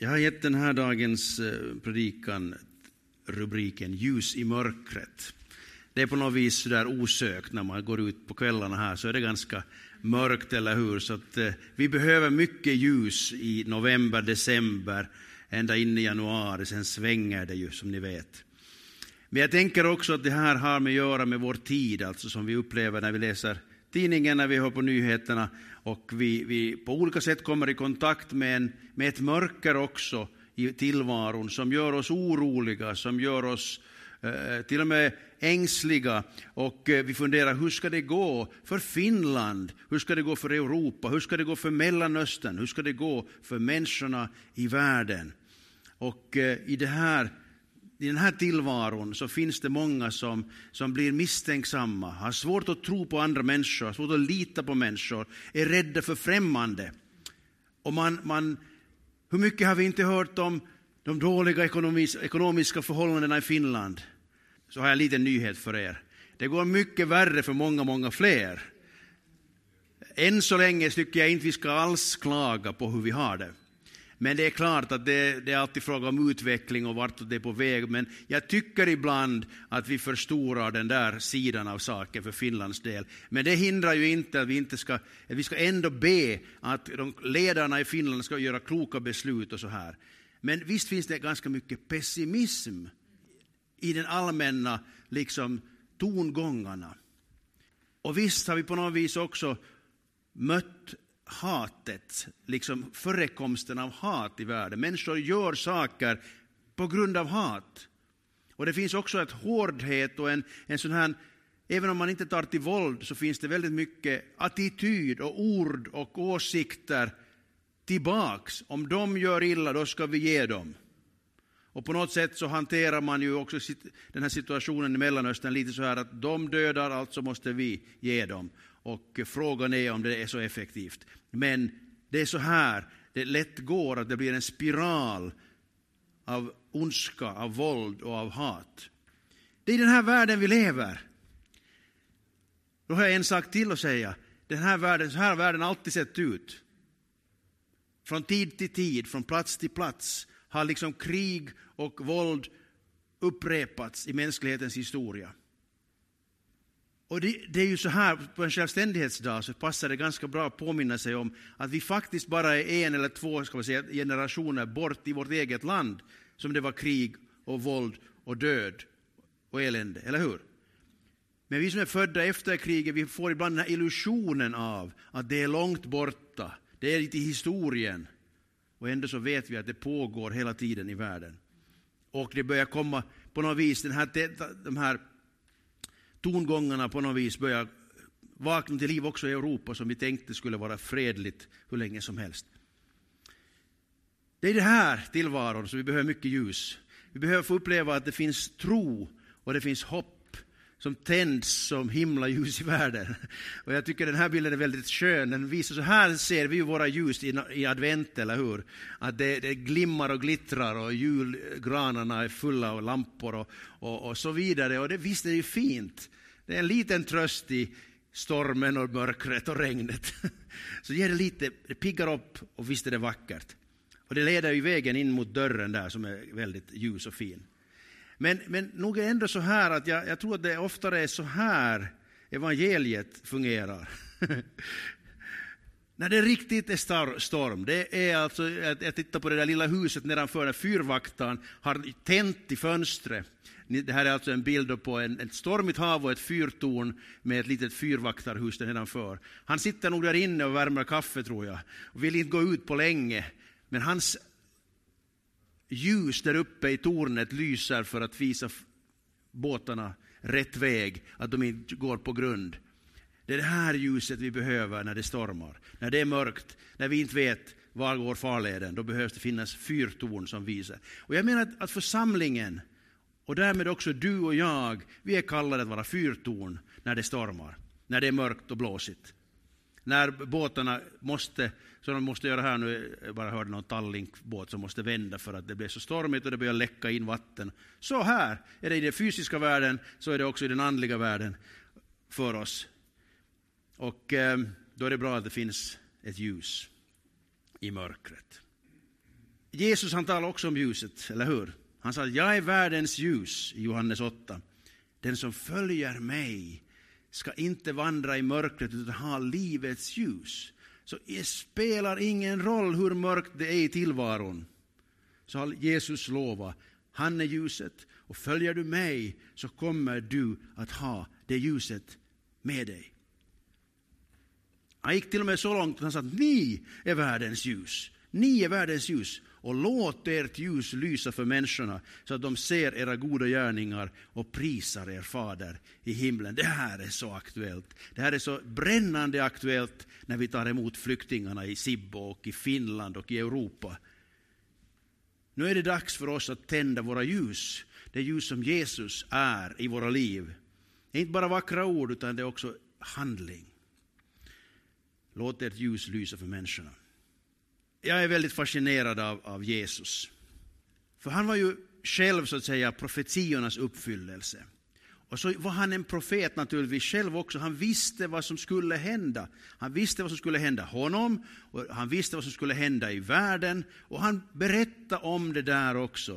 Jag har gett den här dagens predikan rubriken Ljus i mörkret. Det är på något vis så där osökt när man går ut på kvällarna här, så är det ganska mörkt, eller hur? Så att vi behöver mycket ljus i november, december, ända in i januari. Sen svänger det ju, som ni vet. Men jag tänker också att det här har med att göra med vår tid, alltså som vi upplever när vi läser tidningen, när vi hör på nyheterna, och vi på olika sätt kommer i kontakt med ett mörker också i tillvaron som gör oss oroliga, som gör oss till och med ängsliga, och vi funderar, hur ska det gå för Finland, hur ska det gå för Europa, hur ska det gå för Mellanöstern, hur ska det gå för människorna i världen. Och i den här tillvaron så finns det många som blir misstänksamma, har svårt att tro på andra människor, har svårt att lita på människor, är rädda för främmande. Och hur mycket har vi inte hört om de dåliga ekonomiska förhållandena i Finland? Så har jag en liten nyhet för er. Det går mycket värre för många, många fler. Än så länge tycker jag inte vi ska alls klaga på hur vi har det. Men det är klart att det är alltid fråga om utveckling och vart det är på väg. Men jag tycker ibland att vi förstorar den där sidan av saken för Finlands del. Men det hindrar ju inte att vi ska ändå be att de ledarna i Finland ska göra kloka beslut och så här. Men visst finns det ganska mycket pessimism i den allmänna tongångarna. Och visst har vi på något vis också mött hatet, förekomsten av hat i världen. Människor gör saker på grund av hat. Och det finns också ett hårdhet och en sån här, även om man inte tar till våld, så finns det väldigt mycket attityd och ord och åsikter tillbaks. Om de gör illa, då ska vi ge dem. Och på något sätt så hanterar man ju också den här situationen i Mellanöstern lite så här att de dödar, alltså måste vi ge dem. Och frågan är om det är så effektivt. Men det är så här det lätt går, att det blir en spiral av ondska, av våld och av hat. Det är i den här världen vi lever. Då har jag en sak till att säga. Så här har världen alltid sett ut. Från tid till tid, från plats till plats, har krig och våld upprepats i mänsklighetens historia. Och det är ju så här, på en självständighetsdag så passar det ganska bra att påminna sig om att vi faktiskt bara är en eller två generationer bort i vårt eget land som det var krig och våld och död och elände, eller hur? Men vi som är födda efter kriget, vi får ibland den här illusionen av att det är långt borta, det är lite i historien. Och ändå så vet vi att det pågår hela tiden i världen. Och det börjar komma på något vis, de här tongångarna på något vis börjar vakna till liv också i Europa, som vi tänkte skulle vara fredligt hur länge som helst. Det är det här tillvaron som vi behöver mycket ljus. Vi behöver få uppleva att det finns tro och det finns hopp som tänds som himla ljus i världen. Och jag tycker den här bilden är väldigt skön. Den visar, så här ser vi ju våra ljus i advent, eller hur? Att det glimmar och glittrar och julgranarna är fulla av lampor och så vidare. Och visst är det ju fint. Det är en liten tröst i stormen och mörkret och regnet. Så ger det piggar upp, och visst är det vackert. Och det leder ju vägen in mot dörren där som är väldigt ljus och fin. Men nog är det ändå så här att jag tror att det oftare är så här evangeliet fungerar. När det riktigt är storm, det är alltså, jag tittar på det där lilla huset nedanför där fyrvaktaren har tänt i fönstret. Det här är alltså en bild på ett stormigt hav och ett fyrtorn med ett litet fyrvaktarhus där nedanför. Han sitter nog där inne och värmer kaffe, tror jag, och vill inte gå ut på länge. Men hans ljus där uppe i tornet lyser för att visa båtarna rätt väg, att de inte går på grund. Det är det här ljuset vi behöver när det stormar. När det är mörkt, när vi inte vet var går farleden, då behövs det finnas fyrtorn som visar. Och jag menar att församlingen, och därmed också du och jag, vi är kallade att vara fyrtorn när det stormar, när det är mörkt och blåsigt. När båtarna som de måste göra här nu, jag bara hörde någon Tallink-båt som måste vända för att det blir så stormigt och det börjar läcka in vatten. Så här är det i den fysiska världen, så är det också i den andliga världen för oss. Och då är det bra att det finns ett ljus i mörkret. Jesus han talar också om ljuset, eller hur? Han sa att jag är världens ljus i Johannes 8. Den som följer mig ska inte vandra i mörkret utan ha livets ljus. Så det spelar ingen roll hur mörkt det är i tillvaron. Så har Jesus lovat, han är ljuset. Och följer du mig så kommer du att ha det ljuset med dig. Han gick till och med så långt att han sa att ni är världens ljus. Ni är världens ljus. Och låt ert ljus lysa för människorna så att de ser era goda gärningar och prisar er fader i himlen. Det här är så aktuellt. Det här är så brännande aktuellt när vi tar emot flyktingarna i Sibbo och i Finland och i Europa. Nu är det dags för oss att tända våra ljus. Det ljus som Jesus är i våra liv. Det är inte bara vackra ord utan det är också handling. Låt ert ljus lysa för människorna. Jag är väldigt fascinerad av Jesus. För han var ju själv så att säga profetiornas uppfyllelse. Och så var han en profet naturligtvis själv också. Han visste vad som skulle hända. Han visste vad som skulle hända honom. Och han visste vad som skulle hända i världen. Och han berättade om det där också.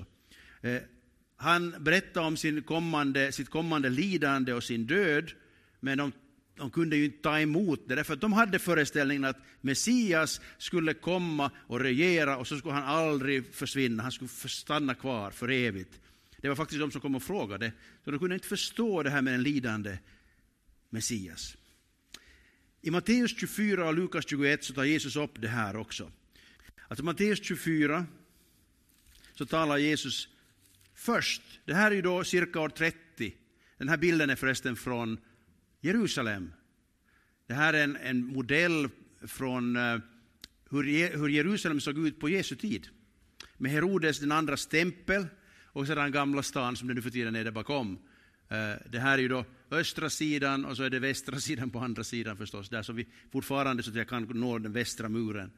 Han berättade om sitt kommande lidande och sin död. Men de kunde ju inte ta emot det. Därför att de hade föreställningen att Messias skulle komma och regera. Och så skulle han aldrig försvinna. Han skulle stanna kvar för evigt. Det var faktiskt de som kom och frågade. Så de kunde inte förstå det här med en lidande Messias. I Matteus 24 och Lukas 21 så tar Jesus upp det här också. Alltså Matteus 24 så talar Jesus först. Det här är ju då cirka år 30. Den här bilden är förresten från Jerusalem. Det här är en modell från hur Jerusalem såg ut på Jesu tid. Med Herodes den andras tempel. Och sedan gamla stan som det nu för tiden är där bakom. Det här är ju då östra sidan och så är det västra sidan på andra sidan förstås. Där så vi fortfarande så att jag kan nå den västra muren.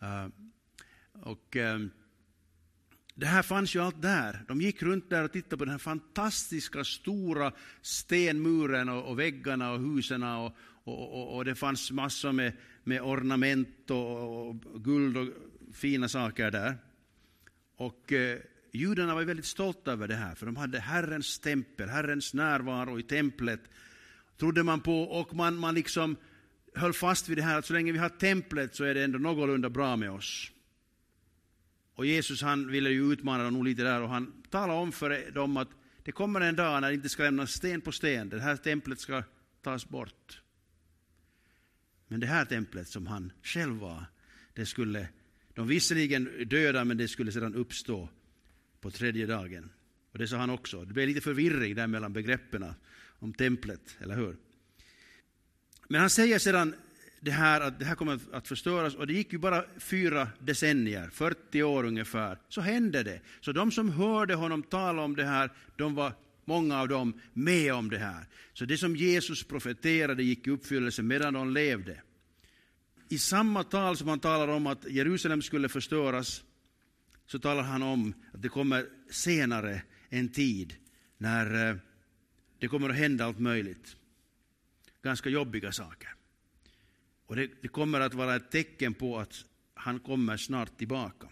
Det här fanns ju allt där. De gick runt där och tittade på den här fantastiska stora stenmuren och väggarna och husen. Och det fanns massor med ornament och guld och fina saker där. Och judarna var väldigt stolta över det här, för de hade Herrens tempel, Herrens närvaro i templet, trodde man på, och man liksom höll fast vid det här att så länge vi har templet så är det ändå någorlunda bra med oss. Och Jesus han ville ju utmana dem lite där, och han talade om för dem att det kommer en dag när det inte ska lämnas sten på sten, det här templet ska tas bort. Men det här templet som han själv var, det skulle de visserligen döda, men det skulle sedan uppstå på tredje dagen. Och det sa han också. Det blev lite förvirring där mellan begreppen om templet, eller hur? Men han säger sedan det här att det här kommer att förstöras, och det gick ju bara 4 decennier, 40 år ungefär, så hände det. Så de som hörde honom tala om det här, de var många av dem med om det här. Så det som Jesus profeterade gick i uppfyllelse medan de levde. I samma tal som han talar om att Jerusalem skulle förstöras, så talar han om att det kommer senare en tid när det kommer att hända allt möjligt. Ganska jobbiga saker. Och det kommer att vara ett tecken på att han kommer snart tillbaka.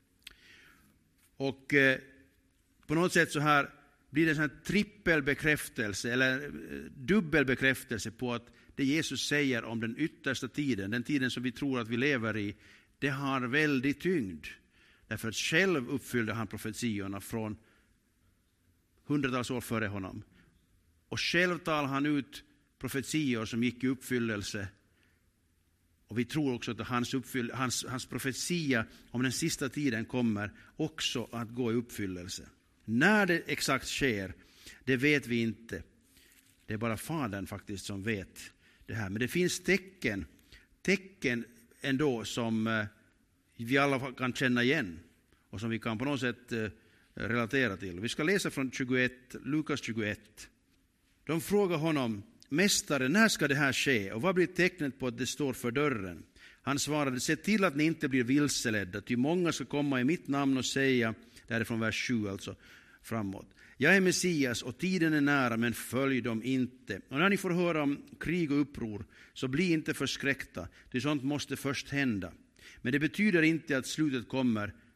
Och på något sätt så här blir det en sån här trippelbekräftelse eller dubbelbekräftelse på att det Jesus säger om den yttersta tiden, den tiden som vi tror att vi lever i, det har väldigt tyngd. Därför att själv uppfyllde han profetiorna från hundratals år före honom. Och själv talade han ut profetior som gick i uppfyllelse. Och vi tror också att hans profetia om den sista tiden kommer också att gå i uppfyllelse. När det exakt sker, det vet vi inte. Det är bara Fadern faktiskt som vet det här. Men det finns tecken ändå som vi alla kan känna igen och som vi kan på något sätt relatera till. Vi ska läsa från Lukas 21. De frågar honom: Mästare, när ska det här ske? Och vad blir tecknet på att det står för dörren? Han svarade: se till att ni inte blir vilseledda, ty många ska komma i mitt namn och säga, det här är från vers 7 alltså framåt: jag är Messias och tiden är nära, men följ dem inte. Och när ni får höra om krig och uppror, så bli inte förskräckta, ty sånt måste först hända. Men det betyder inte att slutet kommer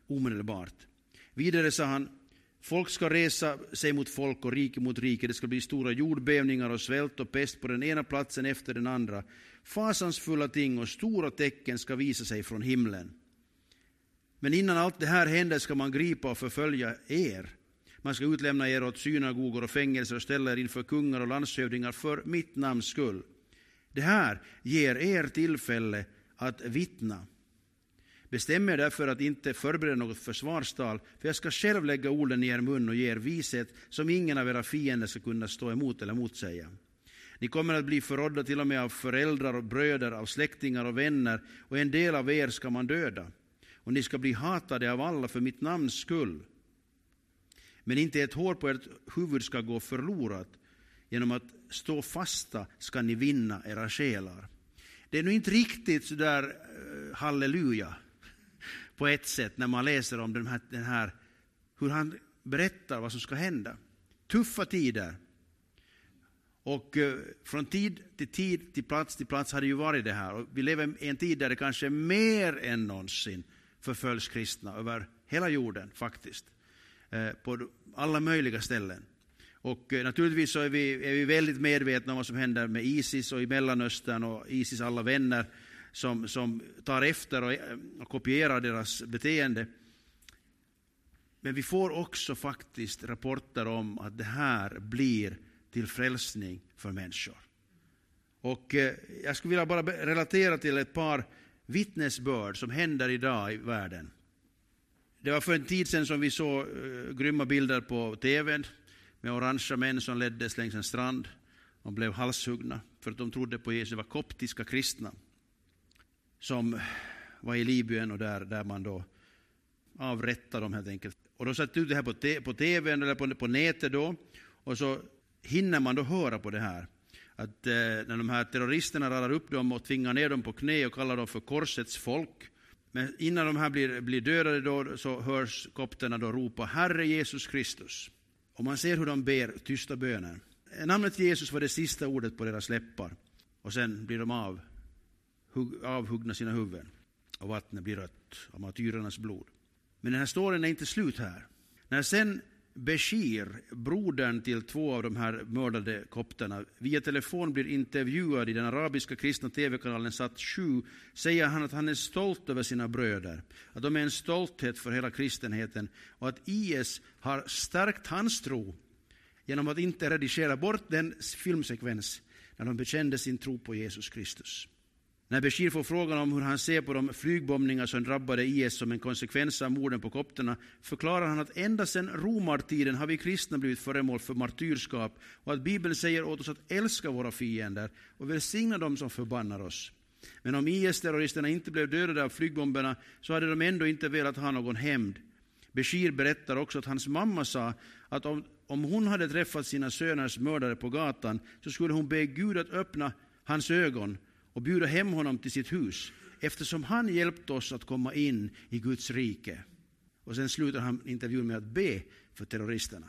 omedelbart. Vidare sa han, folk ska resa sig mot folk och rike mot rike. Det ska bli stora jordbävningar och svält och pest på den ena platsen efter den andra. Fasansfulla ting och stora tecken ska visa sig från himlen. Men innan allt det här händer ska man gripa och förfölja er. Man ska utlämna er åt synagogor och fängelser och ställa er inför kungar och landshövdingar för mitt namns skull. Det här ger er tillfälle att vittna. Bestäm er därför att inte förbereda något försvarstal, för jag ska själv lägga orden i er mun och ge er vishet som ingen av era fiender ska kunna stå emot eller motsäga. Ni kommer att bli förrådda till och med av föräldrar och bröder, av släktingar och vänner, och en del av er ska man döda. Och ni ska bli hatade av alla för mitt namns skull. Men inte ett hår på ert huvud ska gå förlorat. Genom att stå fasta ska ni vinna era själar. Det är nog inte riktigt så där halleluja på ett sätt när man läser om den här, hur han berättar vad som ska hända. Tuffa tider. Och från tid, till plats har det ju varit det här. Och vi lever i en tid där det kanske mer än någonsin förföljs kristna över hela jorden faktiskt. På alla möjliga ställen. Och naturligtvis så är vi väldigt medvetna om vad som händer med ISIS och i Mellanöstern och ISIS alla vänner som tar efter och kopierar deras beteende. Men vi får också faktiskt rapporter om att det här blir till frälsning för människor. Och jag skulle vilja bara relatera till ett par vittnesbörd som händer idag i världen. Det var för en tid sedan som vi såg grymma bilder på tv med orangea män som leddes längs en strand och blev halshuggna för att de trodde på Jesus. Det var koptiska kristna som var i Libyen och där man då avrättade dem helt enkelt. Och de satt ut det här på tv eller på nätet då, och så hinner man då höra på det här. Att när de här terroristerna radar upp dem och tvingar ner dem på knä och kallar dem för korsets folk. Men innan de här blir dödade då, så hörs kopterna då ropa Herre Jesus Kristus. Och man ser hur de ber tysta böner. Namnet Jesus var det sista ordet på deras läppar. Och sen blir de avhuggna sina huvuden. Och vattnet blir rött av martyrernas blod. Men den här storyn är inte slut här. När sen Bashir, brodern till 2 av de här mördade kopterna, via telefon blir intervjuad i den arabiska kristna tv-kanalen Sat7, säger han att han är stolt över sina bröder, att de är en stolthet för hela kristenheten och att IS har stärkt hans tro genom att inte redigera bort den filmsekvens när de bekände sin tro på Jesus Kristus. När Bashir får frågan om hur han ser på de flygbombningar som drabbade IS som en konsekvens av morden på kopterna, förklarar han att ända sedan romartiden har vi kristna blivit föremål för martyrskap och att Bibeln säger åt oss att älska våra fiender och välsigna dem som förbannar oss. Men om IS-terroristerna inte blev dödade av flygbomberna så hade de ändå inte velat ha någon hämnd. Bashir berättar också att hans mamma sa att om hon hade träffat sina söners mördare på gatan så skulle hon be Gud att öppna hans ögon och bjuda hem honom till sitt hus, eftersom han hjälpt oss att komma in i Guds rike. Och sen slutar han intervjun med att be för terroristerna.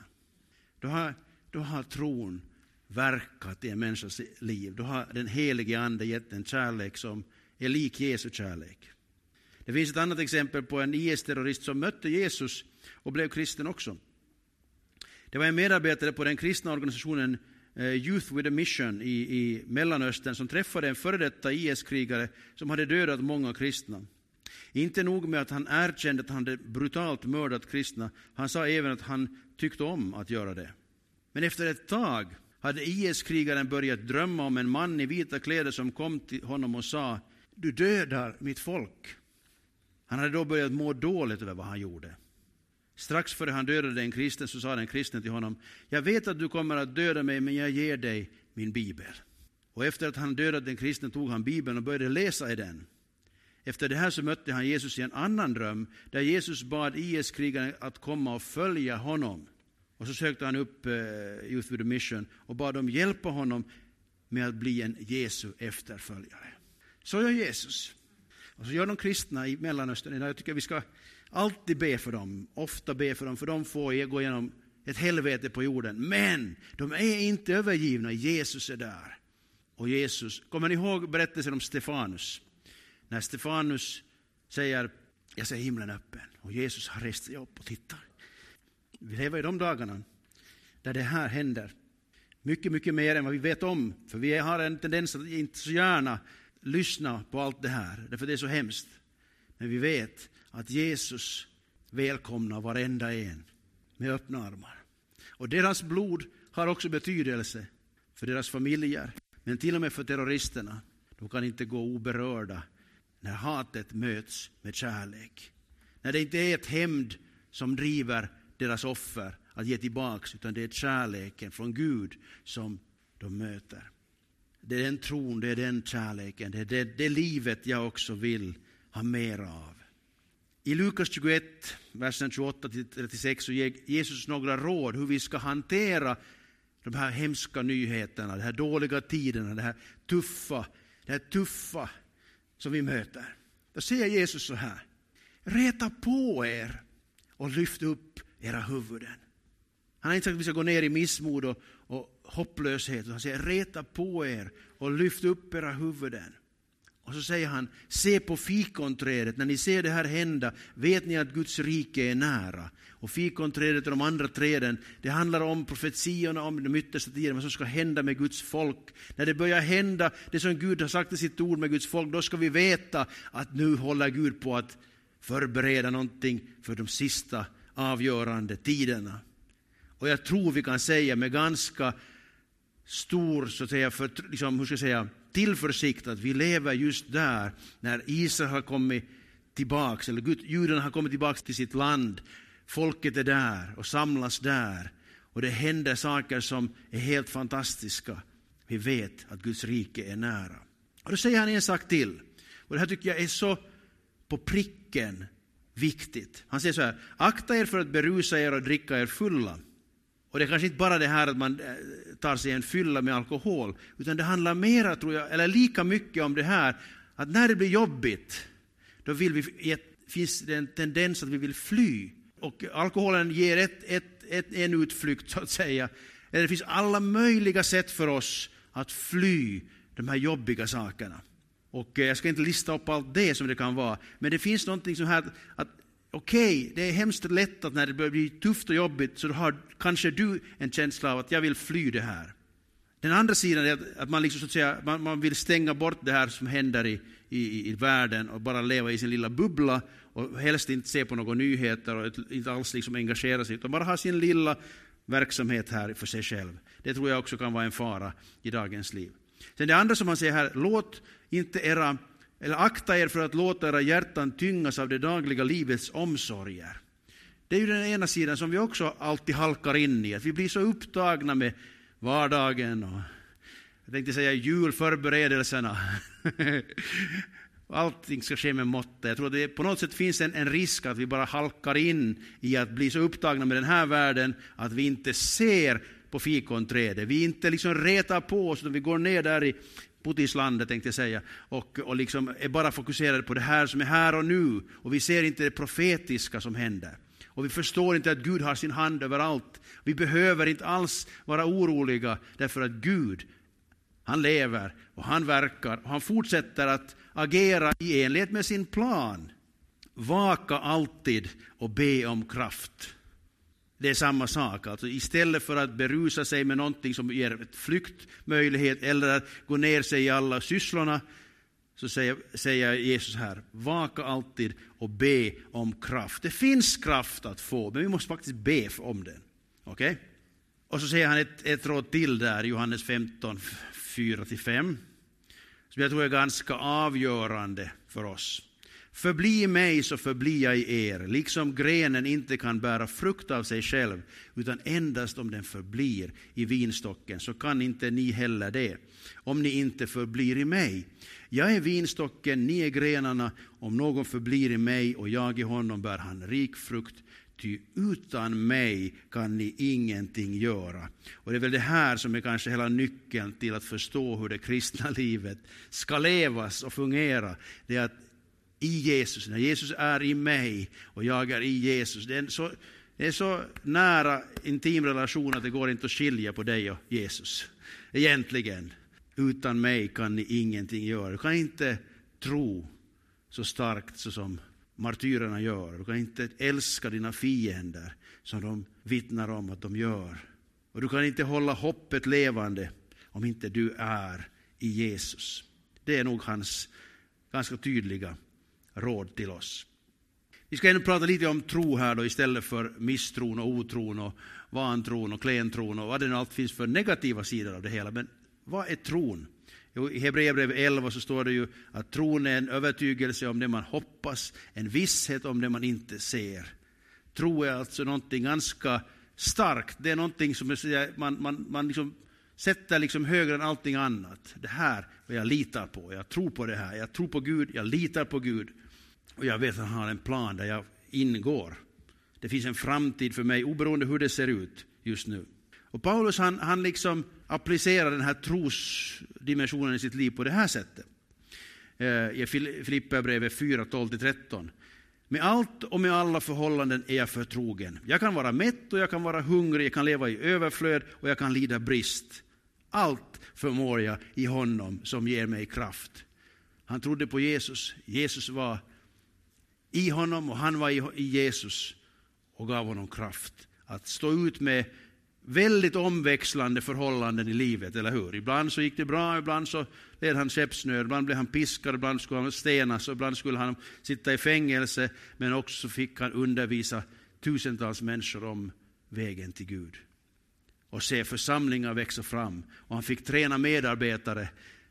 Då har tron verkat i en människas liv. Då har den helige ande gett en kärlek som är lik Jesu kärlek. Det finns ett annat exempel på en IS-terrorist som mötte Jesus och blev kristen också. Det var en medarbetare på den kristna organisationen Youth with a Mission i Mellanöstern som träffade en före detta IS-krigare som hade dödat många kristna. Inte nog med att han erkände att han hade brutalt mördat kristna, han sa även att han tyckte om att göra det. Men efter ett tag hade IS-krigaren börjat drömma om en man i vita kläder som kom till honom och sa: du dödar mitt folk. Han hade då börjat må dåligt över vad han gjorde. Strax före han dödade en kristen så sa den kristne till honom: jag vet att du kommer att döda mig, men jag ger dig min bibel. Och efter att han dödat den kristne tog han bibeln och började läsa i den. Efter det här så mötte han Jesus i en annan dröm där Jesus bad IS-krigaren att komma och följa honom. Och så sökte han upp Youth with a Mission och bad dem hjälpa honom med att bli en Jesu efterföljare. Så gör Jesus. Och så gör de kristna i Mellanöstern. Jag tycker vi ska alltid be för dem, ofta be för dem, för de får gå igenom ett helvete på jorden. Men de är inte övergivna, Jesus är där. Och Jesus, kommer ni ihåg berättelsen om Stefanus? När Stefanus säger Jag ser himlen öppen och Jesus har rest sig upp och tittar. Vi lever i de dagarna där det här händer. Mycket, mycket mer än vad vi vet om. För vi har en tendens att inte så gärna lyssna på allt det här. Därför det är så hemskt. Men vi vet att Jesus välkomnar varenda en med öppna armar. Och deras blod har också betydelse för deras familjer. Men till och med för terroristerna. De kan inte gå oberörda när hatet möts med kärlek. När det inte är ett hämnd som driver deras offer att ge tillbaks, utan det är kärleken från Gud som de möter. Det är den tron, det är den kärleken, det är det livet jag också vill ha mer av. I Lukas 21, versen 28-36 så ger Jesus några råd hur vi ska hantera de här hemska nyheterna, de här dåliga tiderna, det här tuffa som vi möter. Då säger Jesus så här: reta på er och lyft upp era huvuden. Han har inte sagt att vi ska gå ner i missmod och hopplöshet. Han säger reta på er och lyft upp era huvuden. Och så säger han, se på fikonträdet. När ni ser det här hända, vet ni att Guds rike är nära. Och fikonträdet och de andra träden, det handlar om profetiorna om de yttersta tiden, vad som ska hända med Guds folk. När det börjar hända det som Gud har sagt i sitt ord med Guds folk, då ska vi veta att nu håller Gud på att förbereda någonting för de sista avgörande tiderna. Och jag tror vi kan säga med ganska stor så att säga, tillförsikt att vi lever just där när Israel har kommit tillbaks, eller judarna har kommit tillbaks till sitt land. Folket är där och samlas där. Och det händer saker som är helt fantastiska. Vi vet att Guds rike är nära. Och då säger han en sak till. Och det här tycker jag är så på pricken viktigt. Han säger så här: akta er för att berusa er och dricka er fulla. Och det är kanske inte bara det här att man tar sig en fylla med alkohol, utan det handlar mera, tror jag, eller lika mycket om det här att när det blir jobbigt, då finns det en tendens att vi vill fly. Och alkoholen ger en utflykt så att säga. Det finns alla möjliga sätt för oss att fly de här jobbiga sakerna. Och jag ska inte lista upp allt det som det kan vara, men det finns någonting som här att okej, det är hemskt lätt att när det börjar bli tufft och jobbigt så har kanske du en känsla av att jag vill fly det här. Den andra sidan är att man, liksom, så att säga, man vill stänga bort det här som händer i världen och bara leva i sin lilla bubbla och helst inte se på några nyheter och inte alls liksom engagera sig utan bara ha sin lilla verksamhet här för sig själv. Det tror jag också kan vara en fara i dagens liv. Sen det andra som man säger här, akta er för att låta era hjärtan tyngas av det dagliga livets omsorger. Det är ju den ena sidan som vi också alltid halkar in i. Att vi blir så upptagna med vardagen och jag tänkte säga julförberedelserna. Allting ska ske med måtta. Jag tror att det på något sätt finns en risk att vi bara halkar in i att bli så upptagna med den här världen att vi inte ser på fikonträdet. Vi inte liksom retar på oss utan vi går ner där i Putislandet tänkte jag säga och liksom är bara fokuserade på det här som är här och nu och vi ser inte det profetiska som händer och vi förstår inte att Gud har sin hand överallt. Vi behöver inte alls vara oroliga därför att Gud, han lever och han verkar och han fortsätter att agera i enlighet med sin plan. Vaka alltid och be om kraft. Det är samma sak. Alltså istället för att berusa sig med någonting som ger ett flyktmöjlighet eller att gå ner sig i alla sysslorna så säger Jesus här: vaka alltid och be om kraft. Det finns kraft att få, men vi måste faktiskt be om den. Okej? Och så säger han ett råd till där, Johannes 15, 4-5, som jag tror är ganska avgörande för oss. Förbli i mig så förblir jag i er, liksom grenen inte kan bära frukt av sig själv, utan endast om den förblir i vinstocken, så kan inte ni heller det, om ni inte förblir i mig. Jag är vinstocken, ni är grenarna, om någon förblir i mig och jag i honom bär han rik frukt, ty utan mig kan ni ingenting göra. Och det är väl det här som är kanske hela nyckeln till att förstå hur det kristna livet ska levas och fungera. Det är att i Jesus, när Jesus är i mig och jag är i Jesus, det är så nära intim relation att det går inte att skilja på dig och Jesus. Egentligen, utan mig kan ni ingenting göra. Du kan inte tro så starkt så som martyrerna gör. Du kan inte älska dina fiender som de vittnar om att de gör. Och du kan inte hålla hoppet levande om inte du är i Jesus. Det är nog hans ganska tydliga råd till oss. Vi ska ändå prata lite om tro här då, istället för misstron och otron och vantron och klentron och vad det nu allt finns för negativa sidor av det hela. Men vad är tron? I Hebreerbrevet 11 så står det ju att tron är en övertygelse om det man hoppas, en visshet om det man inte ser. Tro är alltså någonting ganska starkt. Det är någonting som man liksom sätter liksom högre än allting annat. Det här vad jag litar på. Jag tror på det här. Jag tror på Gud. Jag litar på Gud. Och jag vet att han har en plan där jag ingår. Det finns en framtid för mig oberoende hur det ser ut just nu. Och Paulus han liksom applicerar den här trosdimensionen i sitt liv på det här sättet. I Filipperbrevet 4:12-13. Med allt och med alla förhållanden är jag förtrogen. Jag kan vara mätt och jag kan vara hungrig. Jag kan leva i överflöd och jag kan lida brist. Allt förmår jag i honom som ger mig kraft. Han trodde på Jesus. Jesus var i honom och han var i Jesus och gav honom kraft att stå ut med väldigt omväxlande förhållanden i livet, eller hur? Ibland så gick det bra, ibland så led han skeppsnöd, ibland blev han piskad, ibland skulle han stenas och ibland skulle han sitta i fängelse, men också så fick han undervisa tusentals människor om vägen till Gud och se församlingar växa fram, och han fick träna medarbetare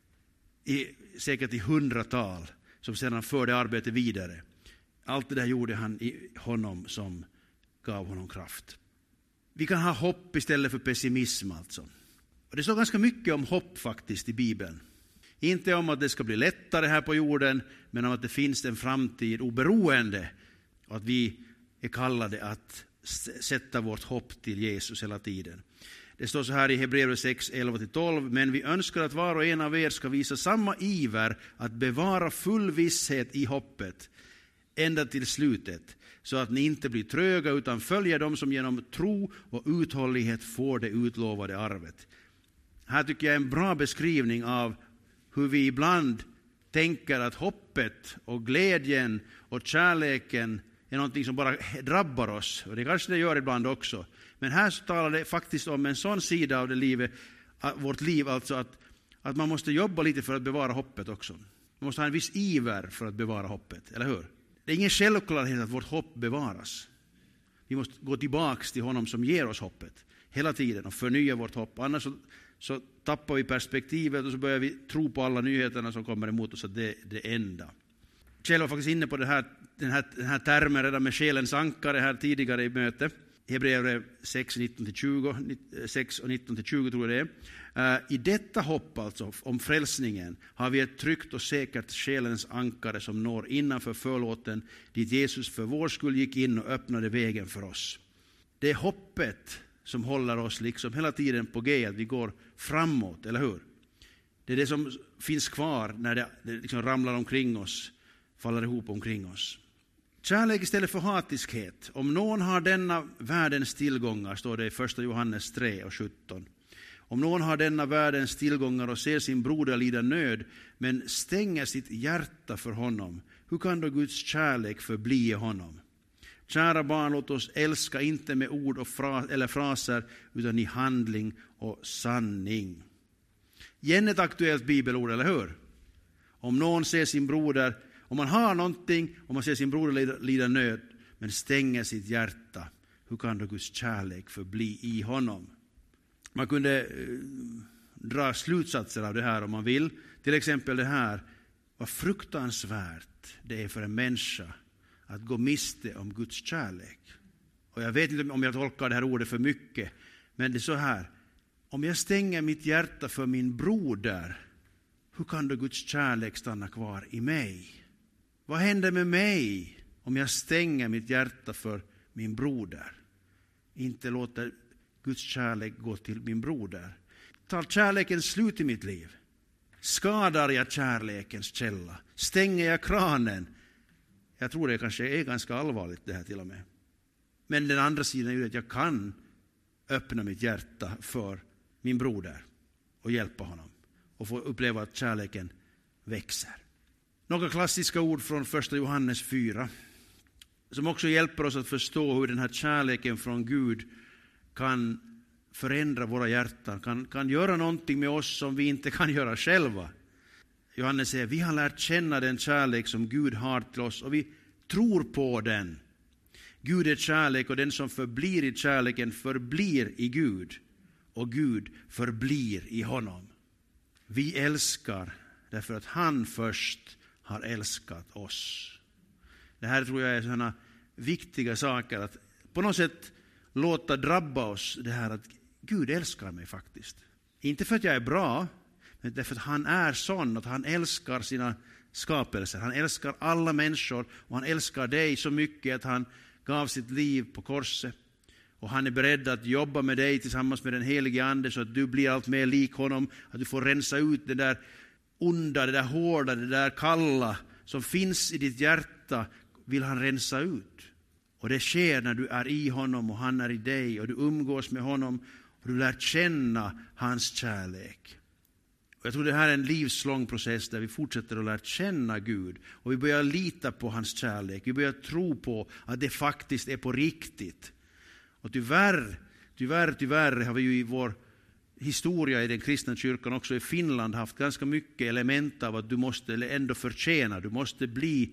säkert i 100-tal som sedan förde arbetet vidare. Allt det där gjorde han i honom som gav honom kraft. Vi kan ha hopp istället för pessimism alltså. Och det står ganska mycket om hopp faktiskt i Bibeln. Inte om att det ska bli lättare här på jorden, men om att det finns en framtid oberoende. Och att vi är kallade att sätta vårt hopp till Jesus hela tiden. Det står så här i Hebreerbrevet 6:11-12. Men vi önskar att var och en av er ska visa samma iver att bevara full visshet i hoppet ända till slutet, så att ni inte blir tröga utan följer dem som genom tro och uthållighet får det utlovade arvet. Här tycker jag är en bra beskrivning av hur vi ibland tänker att hoppet och glädjen och kärleken är någonting som bara drabbar oss. Och det kanske det gör ibland också. Men här så talar det faktiskt om en sån sida av det livet, vårt liv, alltså att man måste jobba lite för att bevara hoppet också. Man måste ha en viss iver för att bevara hoppet, eller hur? Det är ingen självklarhet att vårt hopp bevaras. Vi måste gå tillbaka till honom som ger oss hoppet hela tiden och förnya vårt hopp. Annars så tappar vi perspektivet och så börjar vi tro på alla nyheterna som kommer emot oss att det är det enda. Själv var faktiskt inne på den här termen redan med själens ankare här tidigare i möte. Hebreerbrevet 6 och 19-20 tror jag det är. I detta hopp alltså om frälsningen har vi ett tryggt och säkert själens ankare som når innanför förlåten, dit Jesus för vår skull gick in och öppnade vägen för oss. Det är hoppet som håller oss liksom hela tiden på G, att vi går framåt, eller hur? Det är det som finns kvar när det liksom ramlar omkring oss, faller ihop omkring oss. Kärlek istället för hatiskhet. Om någon har denna världens tillgångar, står det i 1 Johannes 3:17. Om någon har denna världens tillgångar och ser sin broder lida nöd, men stänger sitt hjärta för honom, hur kan då Guds kärlek förbli i honom? Kära barn, låt oss älska inte med ord eller fraser, utan i handling och sanning. Igen ett aktuellt bibelord, eller hur? Om någon ser sin broder, om man har någonting, om man ser sin broder lida nöd, men stänger sitt hjärta, hur kan då Guds kärlek förbli i honom? Man kunde dra slutsatser av det här om man vill. Till exempel det här, vad fruktansvärt det är för en människa att gå miste om Guds kärlek. Och jag vet inte om jag tolkar det här ordet för mycket, men det är så här. Om jag stänger mitt hjärta för min broder, hur kan då Guds kärlek stanna kvar i mig? Vad händer med mig om jag stänger mitt hjärta för min broder? Inte låter Guds kärlek gå till min broder. Tar kärleken slut i mitt liv? Skadar jag kärlekens källa? Stänger jag kranen? Jag tror det kanske är ganska allvarligt det här till och med. Men den andra sidan är ju att jag kan öppna mitt hjärta för min broder och hjälpa honom och få uppleva att kärleken växer. Några klassiska ord från 1 Johannes 4. som också hjälper oss att förstå hur den här kärleken från Gud kan förändra våra hjärtan, kan göra någonting med oss som vi inte kan göra själva. Johannes säger, vi har lärt känna den kärlek som Gud har till oss och vi tror på den. Gud är kärlek och den som förblir i kärleken förblir i Gud och Gud förblir i honom. Vi älskar därför att han först har älskat oss. Det här tror jag är sådana viktiga saker att på något sätt låta drabba oss, det här att Gud älskar mig faktiskt. Inte för att jag är bra, men därför att han är sån att han älskar sina skapelser. Han älskar alla människor och han älskar dig så mycket att han gav sitt liv på korset. Och han är beredd att jobba med dig tillsammans med den helige ande så att du blir allt mer lik honom. Att du får rensa ut det där onda, det där hårda, det där kalla som finns i ditt hjärta vill han rensa ut. Och det sker när du är i honom och han är i dig och du umgås med honom och du lär känna hans kärlek. Och jag tror det här är en livslång process där vi fortsätter att lära känna Gud och vi börjar lita på hans kärlek. Vi börjar tro på att det faktiskt är på riktigt. Och tyvärr har vi ju i vår historia i den kristna kyrkan också i Finland haft ganska mycket element av att du måste ändå förtjäna, du måste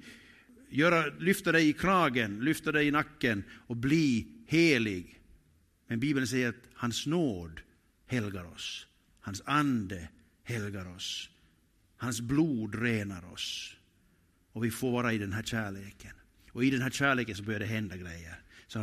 lyfta dig i kragen, lyfta dig i nacken och bli helig. Men Bibeln säger att hans nåd helgar oss. Hans ande helgar oss. Hans blod renar oss. Och vi får vara i den här kärleken. Och i den här kärleken så börjar det hända grejer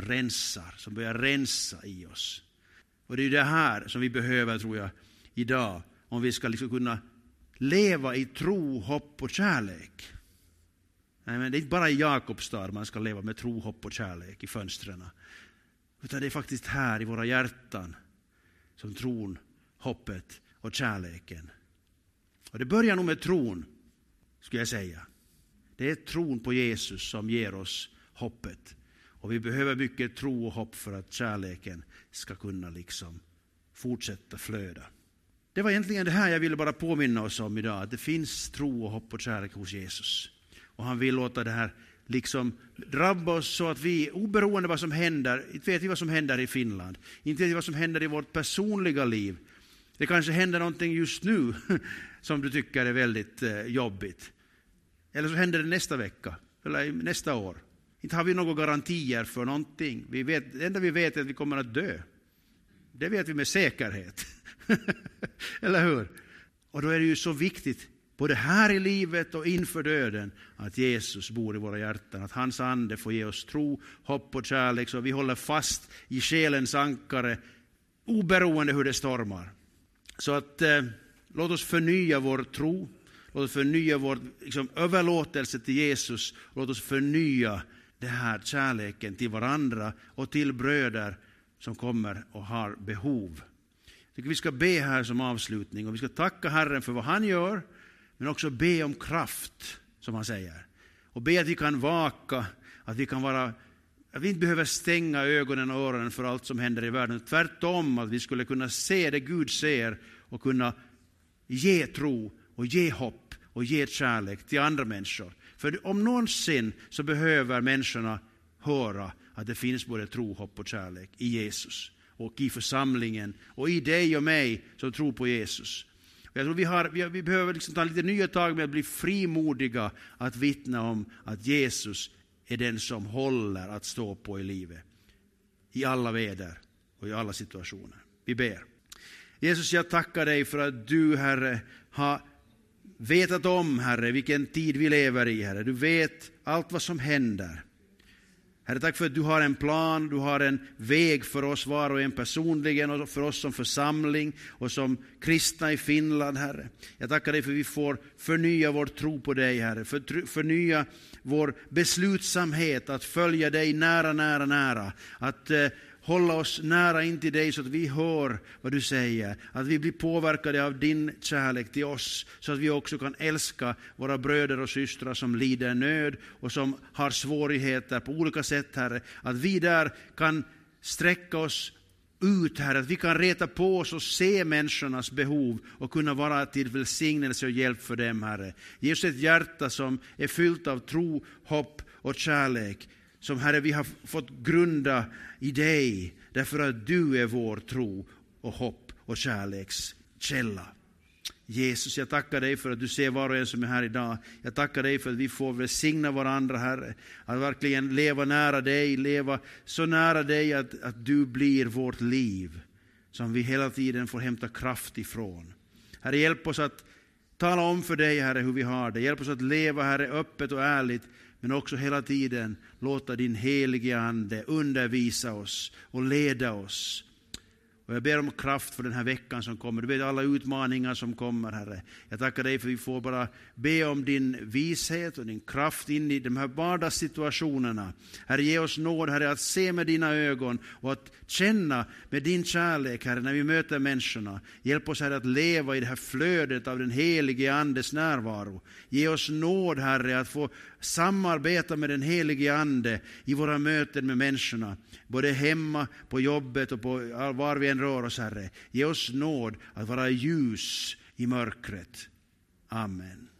som börjar rensa i oss. Och det är det här som vi behöver, tror jag, idag. Om vi ska liksom kunna leva i tro, hopp och kärlek. Nej, men det är inte bara i Jakobstad man ska leva med tro, hopp och kärlek i fönstren. Utan det är faktiskt här i våra hjärtan som tron, hoppet och kärleken. Och det börjar nog med tron, skulle jag säga. Det är tron på Jesus som ger oss hoppet. Och vi behöver mycket tro och hopp för att kärleken ska kunna liksom fortsätta flöda. Det var egentligen det här jag ville bara påminna oss om idag. Att det finns tro och hopp och kärlek hos Jesus. Och han vill låta det här liksom drabba oss så att vi, oberoende vad som händer, inte vet vi vad som händer i Finland. Inte vet vi vad som händer i vårt personliga liv. Det kanske händer någonting just nu som du tycker är väldigt jobbigt. Eller så händer det nästa vecka eller nästa år. Inte har vi några garantier för någonting. Det enda vi vet är att vi kommer att dö. Det vet vi med säkerhet. Eller hur? Och då är det ju så viktigt, både här i livet och inför döden, att Jesus bor i våra hjärtan. Att hans ande får ge oss tro, hopp och kärlek så vi håller fast i själens ankare oberoende hur det stormar. Så att låt oss förnya vår tro. Låt oss förnya vår överlåtelse till Jesus. Låt oss förnya den här kärleken till varandra och till bröder som kommer och har behov. Jag tycker vi ska be här som avslutning och vi ska tacka Herren för vad han gör, men också be om kraft, som han säger. Och be att vi kan vaka, att vi inte behöver stänga ögonen och öronen för allt som händer i världen. Tvärtom, att vi skulle kunna se det Gud ser och kunna ge tro och ge hopp och ge kärlek till andra människor. För om någonsin så behöver människorna höra att det finns både tro, hopp och kärlek i Jesus och i församlingen och i dig och mig som tror på Jesus. Jag tror vi behöver liksom ta lite nya tag med att bli frimodiga att vittna om att Jesus är den som håller att stå på i livet. I alla väder och i alla situationer. Vi ber. Jesus, jag tackar dig för att du, Herre, har vetat om, Herre, vilken tid vi lever i, Herre. Du vet allt vad som händer. Herre, tack för att du har en plan, du har en väg för oss var och en personligen och för oss som församling och som kristna i Finland, Herre. Jag tackar dig för att vi får förnya vår tro på dig, Herre. Förnya vår beslutsamhet att följa dig nära. Att hålla oss nära in till dig så att vi hör vad du säger. Att vi blir påverkade av din kärlek till oss. Så att vi också kan älska våra bröder och systrar som lider nöd och som har svårigheter på olika sätt, Herre. Att vi där kan sträcka oss ut, Herre. Att vi kan reta på oss och se människornas behov och kunna vara till välsignelse och hjälp för dem, Herre. Ge oss ett hjärta som är fyllt av tro, hopp och kärlek. som Herre vi har fått grunda i dig, därför att du är vår tro och hopp och kärlekskälla. Jesus, jag tackar dig för att du ser var och en som är här idag. Jag tackar dig för att vi får välsigna varandra, Herre. Att verkligen leva nära dig, leva så nära dig att du blir vårt liv, som vi hela tiden får hämta kraft ifrån. Herre, hjälp oss att tala om för dig, Herre, hur vi har det. Hjälp oss att leva, Herre, öppet och ärligt, men också hela tiden låta din helige Ande undervisa oss och leda oss. Och jag ber om kraft för den här veckan som kommer. Du vet alla utmaningar som kommer, Herre. Jag tackar dig för att vi får bara be om din vishet och din kraft in i de här vardagssituationerna. Herre, ge oss nåd, Herre, att se med dina ögon och att känna med din kärlek, Herre, när vi möter människorna. Hjälp oss, Herre, att leva i det här flödet av den helige Andes närvaro. Ge oss nåd, Herre, att få samarbeta med den helige Ande i våra möten med människorna. Både hemma, på jobbet och på var vi än rör oss, Herre. Ge oss nåd att vara ljus i mörkret. Amen.